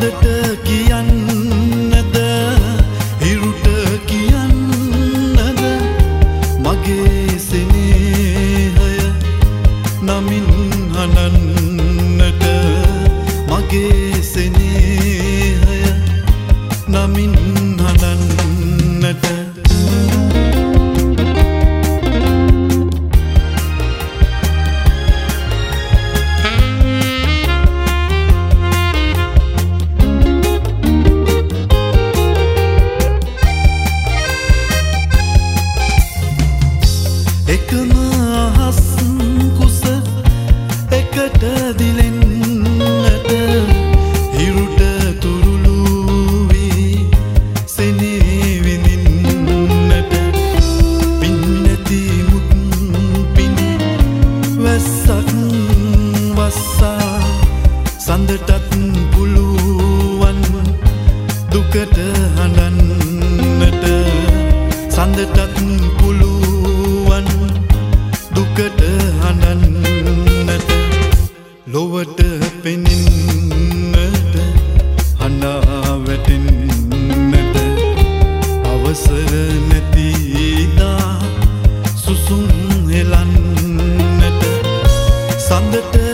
සඳට කියන්නද හිරුට කියන්නද මගේ සෙනෙහය නමින් හනන්නට මගේ සෙනෙහය නමින් හනන්නට එකම අහස් කුස එකට දිලෙන්නට හිරුට තුරුළු වී සෙනේ විඳින්නට පින් නැති මුත් පිනේ වැස්සක් වස්සා සඳටත් පුළුවන් දුකට හඬන්නට සඳටත් පුළුවන් දුකට හඬන්නට ලොවට පෙනෙන්නට හඬා වැටෙන්නට අවසර නැතිදා සුසුම් හෙලන්නට සඳට